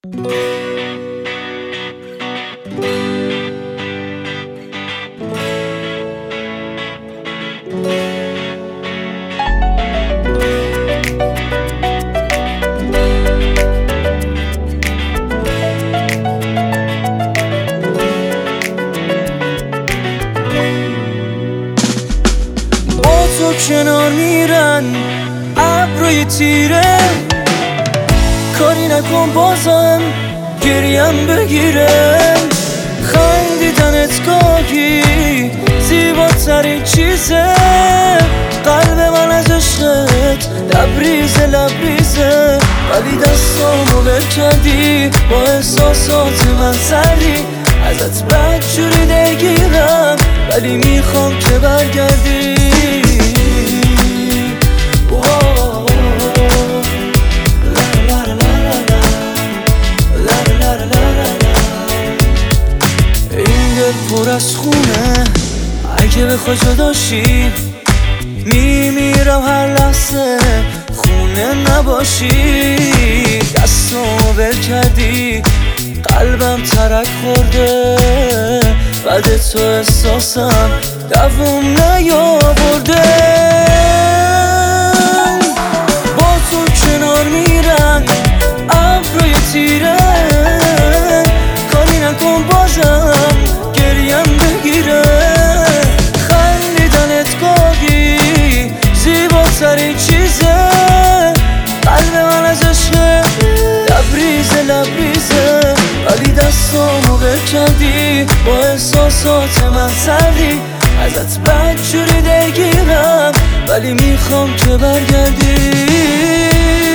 تو کنار میرن ابروی تیره، کاری نکن بازم گریم بگیره. خندیدنت گاهی زیباترین چیزه، قلب من از عشقت لبریزه لبریزه. ولی دستامو ول کردی، با احساسات من سردی. ازت بدجوری دلگیرم ولی میخوام که برگردی. پر از خونه، اگه بخوای جداشی میمیرم هر لحظه خونه نباشی. دستامو ول کردی، قلبم ترک خورده، بعد تو احساسم دووم نیاورده. با تو کنار میرن ابروی تیره، کاری نکن بازم گریم بگیره. خندیدنت گاهی زیباترین چیزه، قلب من از عشق لبریزه لبریزه. ولی دستامو ول کردی، با احساسات من سردی. ازت بدجوری دلگیرم ولی میخوام که برگردی.